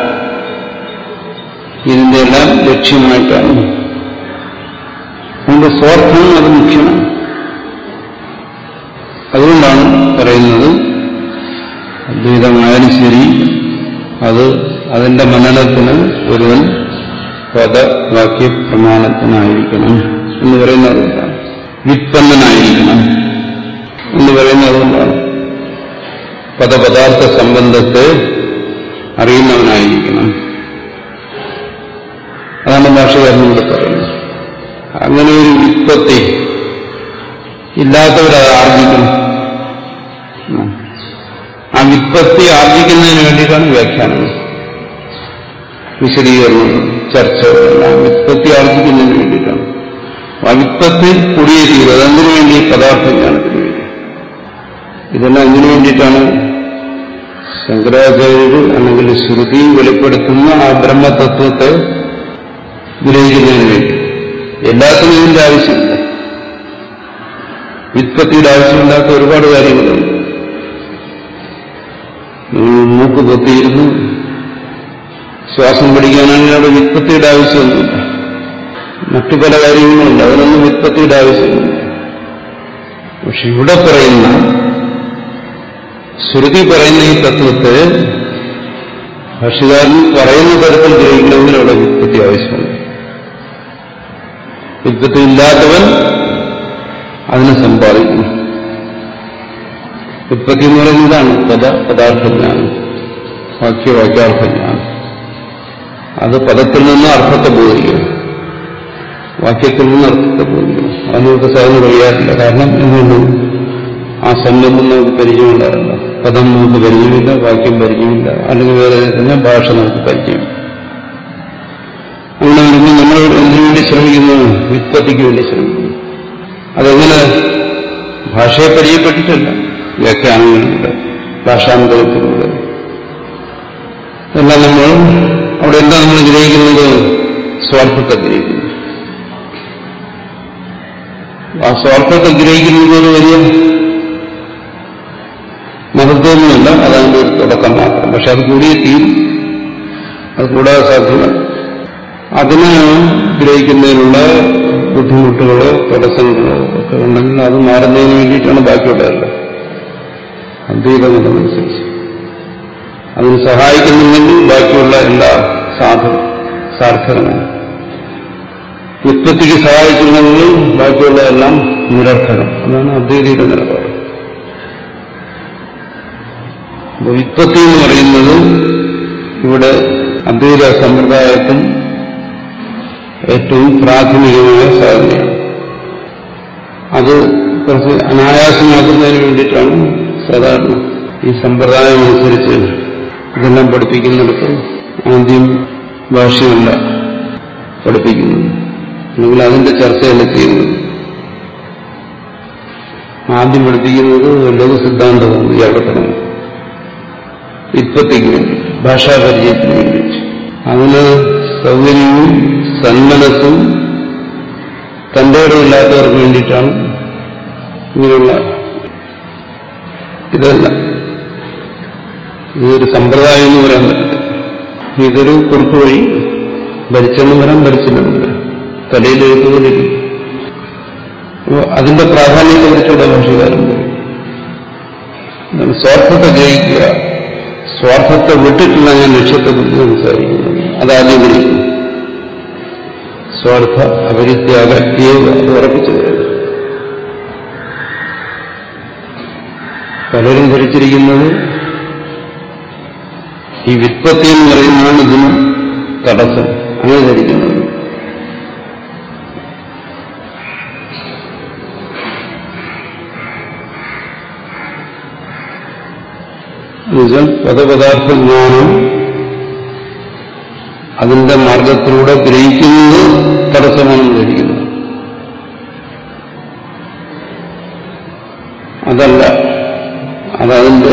ഇതിന്റെ എല്ലാം ലക്ഷ്യമായിട്ടാണ്. അതിന്റെ സ്വാർത്ഥം അത് മുഖ്യമാണ്. അതുകൊണ്ടാണ് പറയുന്നത് അദ്വൈതമായാലും ശരി, അതിന്റെ മനനത്തിന് ഒരുവൻ പദവാക്യ പ്രമാണത്തിനായിരിക്കണം എന്ന് പറയുന്നത് അതുകൊണ്ടാണ്. വിത്പന്നനായിരിക്കണം എന്ന് പറയുന്നത് അതുകൊണ്ടാണ്. പദപദാർത്ഥ സംബന്ധത്തെ അറിയുന്നവനായിരിക്കണം. അതാണ് ഭാഷകാരനോട് പറയുന്നത്. അങ്ങനെ ഒരു വിത്പത്തി ഇല്ലാത്തവരത് ആർജിക്കണം. ആ വിത്പത്തി ആർജിക്കുന്നതിന് വേണ്ടിയിട്ടാണ് വ്യാഖ്യാനങ്ങൾ, വിശദീകരണം, ചർച്ചകളെല്ലാം വിത്പത്തി ആർജിക്കുന്നതിന് വേണ്ടിയിട്ടാണ്. ആ വിത്പത്തി കുടിയേറിയത് അതെന്തിനു വേണ്ടി? പദാർത്ഥജ്ഞാനത്തിന് വേണ്ടി. ഇതെല്ലാം എന്തിനു വേണ്ടിയിട്ടാണ്? ശങ്കരാചാര്യർ അല്ലെങ്കിൽ ശ്രുതി വെളിപ്പെടുത്തുന്ന ആ ബ്രഹ്മതത്വത്തെ ഗ്രഹിക്കുന്നതിന് വേണ്ടി. എല്ലാത്തിനും ഇതിന്റെ ആവശ്യമില്ല. വ്യുത്പത്തിയുടെ ആവശ്യമില്ലാത്ത ഒരുപാട് കാര്യങ്ങളുണ്ട്. മൂക്ക് പൊത്തിയിരുന്നു ശ്വാസം പിടിക്കാനാണെങ്കിൽ അവിടെ വ്യുത്പത്തിയുടെ ആവശ്യമൊന്നുമില്ല. മറ്റു പല കാര്യങ്ങളുണ്ട്, അതിനൊന്നും വ്യുത്പത്തിയുടെ ആവശ്യമില്ല. പക്ഷെ ഇവിടെ പറയുന്ന ശ്രുതി പറയുന്ന ഈ തത്വത്തെ ഭാഷ്യകാരൻ പറയുന്ന തരത്തിൽ ഗ്രഹിക്കണമെങ്കിൽ അവിടെ വ്യുത്പത്തി ആവശ്യമുണ്ട്. വ്യുത്പത്തി ഇല്ലാത്തവൻ അതിനെ സമ്പാദിക്കുന്നു. വ്യുത്പത്തി എന്ന് പറയുന്നതാണ് പദാർത്ഥജ്ഞാനം, വാക്യാർത്ഥജ്ഞാനം. അത് പദത്തിൽ നിന്ന് അർത്ഥത്തെ ബോധിക്കണം, വാക്യത്തിൽ നിന്ന് അർത്ഥത്തെ ബോധിക്കണം. അത് നമുക്ക് സാധനം കഴിയാറില്ല. കാരണം എന്തുകൊണ്ട്? ആ സംബന്ധം നമുക്ക് പരിചയമുണ്ടാകില്ല. പദം നമുക്ക് പരിചയമില്ല, വാക്യം പരിചയമില്ല, അല്ലെങ്കിൽ വേറെ തന്നെ ഭാഷ നമുക്ക് പരിചയമില്ല. അങ്ങനെ വരുമ്പോൾ നമ്മൾ എന്തിനു വേണ്ടി ശ്രമിക്കുന്നു? വ്യുത്പത്തിക്ക് വേണ്ടി ശ്രമിക്കുന്നു. അതെങ്ങനെ? ഭാഷയെ പരിചയപ്പെട്ടിട്ടല്ല, വ്യാഖ്യാനങ്ങളിലൂടെ, ഭാഷാന്തരത്തിലൂടെ എല്ലാം നമ്മൾ അവിടെ എന്താ നമ്മൾ ഗ്രഹിക്കുന്നത്? സ്വാർത്ഥത്തെ ഗ്രഹിക്കുന്നു. ആ സ്വാർത്ഥത്തെ ഗ്രഹിക്കുന്നത് ഒരു വലിയ മഹത്വമൊന്നുമല്ല, അതതിന്റെ ഒരു തുടക്കം മാത്രം. പക്ഷെ അത് കൂടിയേ തീരും, അത് കൂടാതെ സാധ്യമല്ല. അതിനെ ഗ്രഹിക്കുന്നതിനുള്ള ബുദ്ധിമുട്ടുകളോ തടസ്സങ്ങളോ ഒക്കെ ഉണ്ടെങ്കിൽ അത് മാറുന്നതിന് വേണ്ടിയിട്ടാണ് ബാക്കിയുള്ളതല്ല. അദ്വൈതമതമനുസരിച്ച് അതിന് സഹായിക്കുന്നുണ്ടെങ്കിൽ ബാക്കിയുള്ള എല്ലാ സാർത്ഥകമാണ്. വ്യുത്പത്തിക്ക് സഹായിക്കുന്നെങ്കിൽ ബാക്കിയുള്ളതെല്ലാം നിരർത്ഥകം. അതാണ് അദ്വൈതയുടെ നിലപാട്. വ്യുത്പത്തി എന്ന് പറയുന്നത് ഇവിടെ അദ്വൈത സമ്പ്രദായത്തിൽ ഏറ്റവും പ്രാഥമികമായ സാധനയാണ്. അത് കുറച്ച് അനായാസമാക്കുന്നതിന് വേണ്ടിയിട്ടാണ് സാധാരണ ഈ സമ്പ്രദായം അനുസരിച്ച് ഇതെല്ലാം പഠിപ്പിക്കുന്നിടത്ത് ആദ്യം ഭാഷ്യമല്ല പഠിപ്പിക്കുന്നത്, അല്ലെങ്കിൽ അതിന്റെ ചർച്ചയല്ല ചെയ്യുന്നത്. ആദ്യം പഠിപ്പിക്കുന്നത് ലഘുസിദ്ധാന്തമാണ്. ഇയാളുടെ പഠനം വ്യുത്പത്തിക്ക് വേണ്ടി, ഭാഷാപരിചയത്തിന് വേണ്ടി, അതിന് സൗകര്യവും സന്മനസ്സും തന്റെ ഇടമില്ലാത്തവർക്ക് വേണ്ടിയിട്ടാണ് ഇങ്ങനെയുള്ള ഇതല്ല. ഇതൊരു സമ്പ്രദായം എന്ന് പറയാൻ പറ്റില്ല. ഇതൊരു കുറുക്കു വഴി, ഭരിച്ചെന്നും വരാം, ഭരിച്ചില്ലെന്നും വരാം, തലയിൽ എഴുത്തുകൊണ്ടിരിക്കും. അപ്പോൾ അതിന്റെ പ്രാധാന്യത്തെ കുറിച്ചുള്ള ഭാഷകാരൻ പറയും. സ്വാർത്ഥത്തെ ജയിക്കുക, സ്വാർത്ഥത്തെ വിട്ടിട്ടുള്ള ഞാൻ ലക്ഷ്യത്തെക്കുറിച്ച് സംസാരിക്കുന്നത്. അതാദ്യം ഗ്രഹിക്കുന്നു. സ്വാർത്ഥ അപരിത്യാഗ അത് ഉറപ്പിച്ചു തരുന്നത്. പലരും ധരിച്ചിരിക്കുന്നത് ഈ വ്യുത്പത്തി എന്ന് പറയുന്നതാണ് ഇതിന് തടസ്സം, അങ്ങനെ ധരിക്കുന്നത്. എന്നുവെച്ചാൽ പദപദാർത്ഥ ജ്ഞാനം അതിന്റെ മാർഗത്തിലൂടെ ഗ്രഹിക്കുന്നത് തടസ്സമാണെന്ന് ധരിക്കുന്നത്. അതല്ല, അതതിന്റെ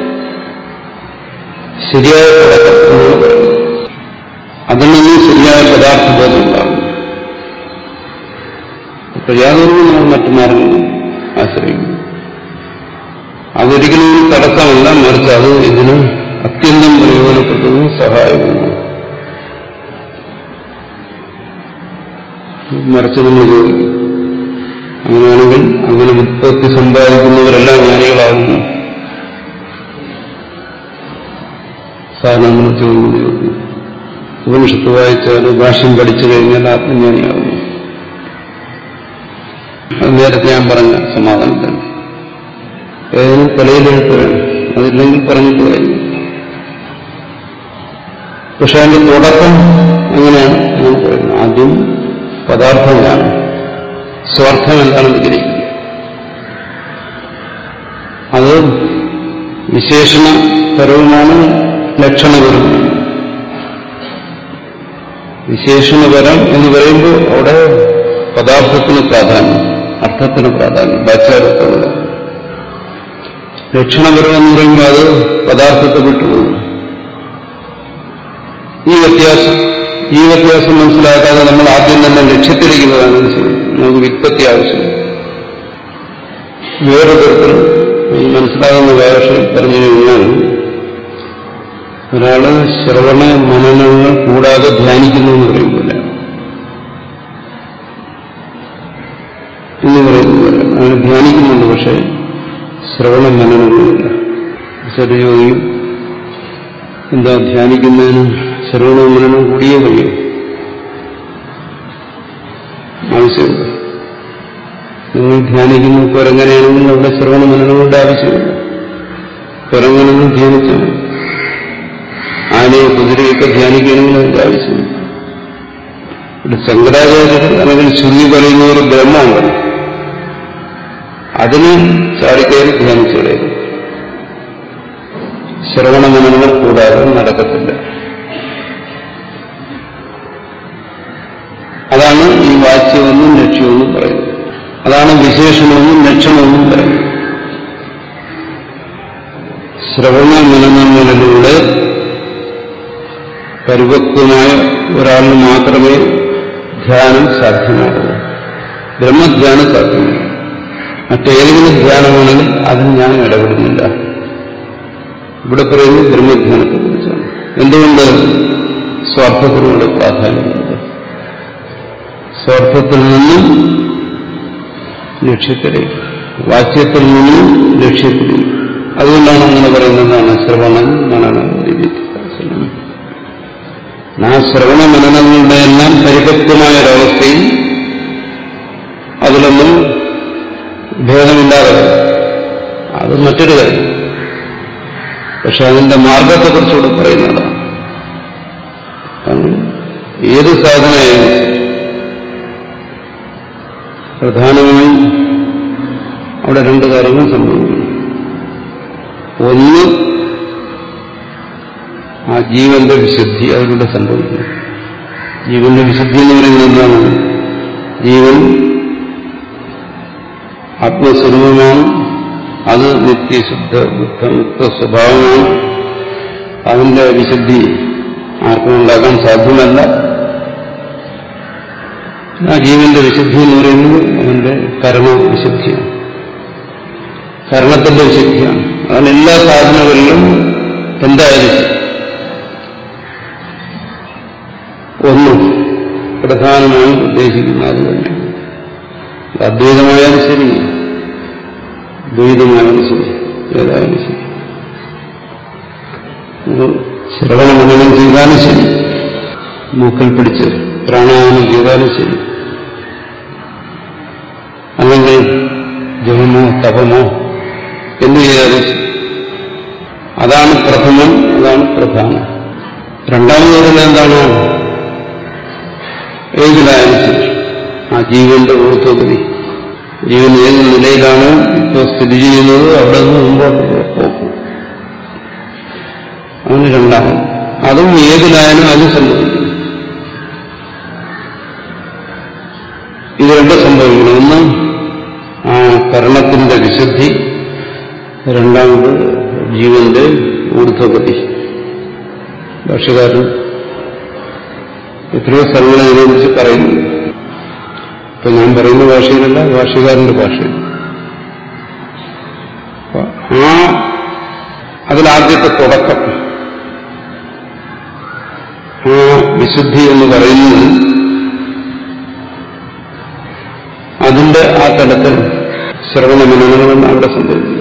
ശരിയായ തുടക്കത്തിലൂടെ പറയുന്നത്. അതിൽ നിന്ന് ശരിയായ പദാർത്ഥബോധം ഉണ്ടാകും. കഴിയാതൊന്നും നമ്മൾ മറ്റു മാർഗങ്ങൾ ആശ്രയിക്കും. അതൊരിക്കലും തടസ്സമല്ല, മറിച്ച് അത് ഇതിന് അത്യന്തം പ്രയോജനപ്പെട്ടതും സഹായകവുമാണ്. മറിച്ച് നമ്മൾ ചോദിക്കും, അങ്ങനെയാണെങ്കിൽ അങ്ങനെ വ്യുത്പത്തി സമ്പാദിക്കുന്നവരെല്ലാം ജ്ഞാനികളാകുന്നു സാധാരണ നമ്മൾ ചോദിക്കുന്നു, ഉപനിഷത്ത് വായിച്ചാൽ ഭാഷ്യം പഠിച്ചു കഴിഞ്ഞാൽ ആത്മജ്ഞാനിയാകുന്നു. അത് നേരത്തെ ഞാൻ പറഞ്ഞ സമാധാനം തന്നെ. ഏതെങ്കിലും തലയിലെഴുത്ത് വേണം, അതില്ലെങ്കിൽ പറഞ്ഞിട്ട് കഴിഞ്ഞു. പക്ഷെ അതിന്റെ തുടക്കം എങ്ങനെയാണ് എന്ന് പറയുന്നത്? ആദ്യം പദാർത്ഥങ്ങളാണ്, സ്വാർത്ഥം എന്താണെന്ന് ഗ്രഹിക്കുന്നത്. അത് വിശേഷണപരവുമാണ്, ലക്ഷണപരവുമാണ്. വിശേഷണപരം എന്ന് പറയുമ്പോൾ അവിടെ പദാർത്ഥത്തിന് പ്രാധാന്യം, അർത്ഥത്തിന് പ്രാധാന്യം, വാച്യാർത്ഥത്തിന്. ലക്ഷണപരം എന്ന് പറയുമ്പോൾ അത് പദാർത്ഥത്തെ വിട്ടുപോകും. ഈ വ്യത്യാസം മനസ്സിലാക്കാതെ നമ്മൾ ആദ്യം തന്നെ ലക്ഷ്യത്തിരിക്കുന്നതാണ് നമുക്ക് വ്യുത്പത്തി ആവശ്യം. വേറെ തരത്തിൽ മനസ്സിലാകുന്ന ഭാഷയിൽ പറഞ്ഞു കഴിഞ്ഞാൽ, ഒരാള് ശ്രവണ മനനങ്ങൾ കൂടാതെ ധ്യാനിക്കുന്നു എന്ന് പറയുന്നില്ല എന്ന് പറയുന്നില്ല. അങ്ങനെ ധ്യാനിക്കുന്നുണ്ട്, പക്ഷെ ശ്രവണ മനനങ്ങളില്ല. ശരീരവും എന്താ ധ്യാനിക്കുന്നതിന് ശ്രവണ മനനം കൂടിയേ കഴിയും, ആവശ്യമില്ല. നിങ്ങൾ ധ്യാനിക്കുന്ന കുരങ്ങനെയാണെങ്കിൽ അവിടെ ശ്രവണ മനനങ്ങളുടെ ആവശ്യമില്ല. കുരങ്ങനൊന്നും ധ്യാനിച്ചാൽ ആനയെ കുതിരയൊക്കെ ധ്യാനിക്കണമെങ്കിൽ അതിന്റെ ആവശ്യമില്ല. ഇവിടെ ശങ്കരാചാര്യർ അല്ലെങ്കിൽ ശ്രുതി പറയുന്ന ഒരു ബ്രഹ്മമുണ്ട്, അതിന് ചാടിക്കയറി ധ്യാനിച്ചോടെ ശ്രവണ മനനങ്ങൾ കൂടാതെ നടക്കത്തില്ല. അതാണ് ഈ വാച്യമെന്നും ലക്ഷ്യമെന്നും പറയുന്നത്. അതാണ് വിശേഷണമെന്നും ലക്ഷണമെന്നും പറയുന്നത്. ശ്രവണ മനനങ്ങളിലൂടെ പരിപക്വമായ ഒരാളിന് മാത്രമേ ധ്യാനം സാധ്യമാകൂ, ബ്രഹ്മധ്യാനം സാധ്യമാകും. മറ്റേതെങ്കിലും ധ്യാനമാണെങ്കിൽ അതിന് ഞാൻ ഇടപെടുന്നില്ല. ഇവിടെ പറയുന്നത് ബ്രഹ്മധ്യാനത്തെ കുറിച്ചാണ്. എന്തുകൊണ്ട്? സ്വാർത്ഥത്തിനോട് പ്രാധാന്യമുണ്ട്. സ്വാർത്ഥത്തിൽ നിന്നും ലക്ഷ്യത്തിലേക്ക്, വാച്യത്തിൽ നിന്നും ലക്ഷ്യത്തിലേക്ക്. അതുകൊണ്ടാണ് അങ്ങനെ പറയുന്നതാണ് ശ്രവണം മനനം വിവിധം. ആ ശ്രവണ മനനങ്ങളുടെ എല്ലാം പരിപക്വമായ ഒരവസ്ഥയിൽ അതിലൊന്നും ഭേദമില്ലാതെ അത് മറ്റൊരു കാര്യം. പക്ഷെ അതിന്റെ മാർഗത്തെക്കുറിച്ചുകൂടെ പറയുന്നതാണ്. ഏത് സാധനയായാലും പ്രധാനമായും അവിടെ രണ്ട് കാര്യങ്ങൾ സംഭവിക്കുന്നു. ഒന്ന്, ആ ജീവന്റെ വിശുദ്ധി അതിലൂടെ സംഭവിക്കുന്നു. ജീവന്റെ വിശുദ്ധി എന്ന് പറയുന്നത് എന്താണ്? ജീവൻ ആത്മസ്വരൂപമാണ്, അത് നിത്യശുദ്ധ ബുദ്ധമുക്ത സ്വഭാവമാണ്. അതിന്റെ വിശുദ്ധി ആർക്കും ഉണ്ടാക്കാൻ സാധ്യമല്ല. ആ ജീവന്റെ വിശുദ്ധി എന്ന് പറയുന്നത് അവന്റെ കർമ്മവിശുദ്ധിയാണ്, കർമ്മത്തിന്റെ വിശുദ്ധിയാണ്. അതാണ് എല്ലാ സാധനങ്ങളിലും എന്തായാലും ഒന്നും പ്രധാനമായും ഉദ്ദേശിക്കുന്നത് അത് തന്നെ. അദ്വൈതമായാലും ശരി, ദ്വൈതമായാലും ശരി, ഏതായാലും ശരി, ശ്രവണ മനനം ചെയ്താലും ശരി, മൂക്കൽ പിടിച്ച് പ്രാണായാമം ചെയ്താലും ശരി, അല്ലെങ്കിൽ ജപമോ തപമോ എന്ന് ചെയ്താലും ശരി, അതാണ് പ്രഥമം, അതാണ് പ്രധാനം. രണ്ടാമത് പറയുന്നത് എന്താണോ? ഏതിലായാലും ശരി ആ ജീവന്റെ ഊർധ്വഗതി, ജീവൻ ഏത് നിലയിലാണോ ഇപ്പോൾ സ്ഥിതി ചെയ്യുന്നത് അവിടെ നിന്ന് മുമ്പോട്ട് പോകും. അതിന് രണ്ടാമത്, അതും ഏതിലായാലും അത് സംഭവിക്കും. ഇത് രണ്ടും സംഭവിക്കണം. ഒന്ന് ആ കർണത്തിന്റെ വിശുദ്ധി, രണ്ടാമത് ജീവന്റെ ഊർധ്വഗതി. ഭാഷ്യകാരൻ എത്രയോ സ്ഥലങ്ങളെ അതിനെക്കുറിച്ച് പറയുന്നു. ഇപ്പൊ ഞാൻ പറയുന്ന ഭാഷയിലല്ല, ഭാഷ്യകാരന്റെ ഭാഷയിൽ. അതിലാദ്യത്തെ തുടക്കം, ആ വിശുദ്ധി എന്ന് പറയുന്നത് അതിന്റെ ആ തലത്തിൽ ശ്രവണ മനനങ്ങളെന്ന് അവിടെ സംഭവിക്കും.